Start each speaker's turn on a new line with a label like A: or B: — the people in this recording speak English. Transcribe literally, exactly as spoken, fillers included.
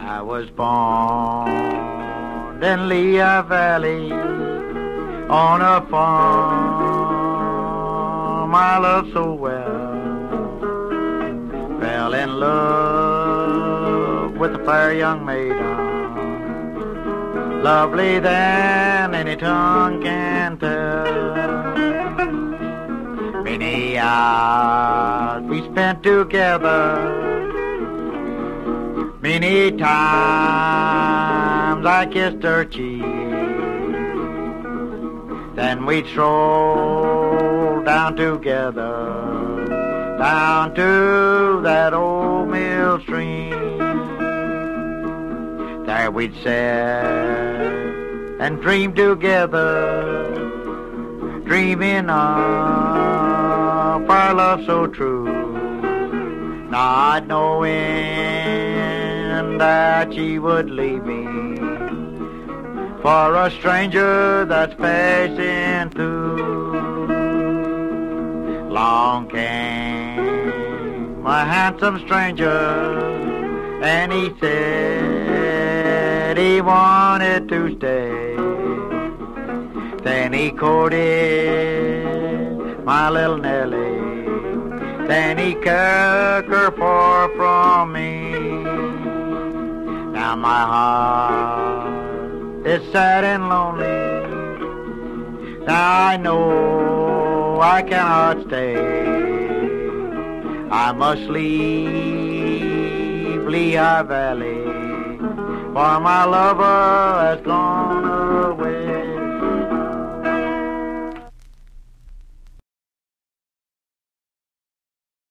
A: I was born in Lehigh Valley on a farm I loved so well. Fell in love with a fair young maiden, lovely than any tongue can tell. Many hours we spent together, many times I kissed her cheek. Then we'd stroll down together, down to that old mill stream. There we'd sit and dream together, dreaming of our love so true, not knowing that she would leave me for a stranger that's passing through. Long came a handsome stranger, and he said he wanted to stay. Then he courted my little Nellie, then he took her far from me. Now my heart is sad and lonely, now I know I cannot stay. I must leave Lehigh Valley, for my lover has gone away.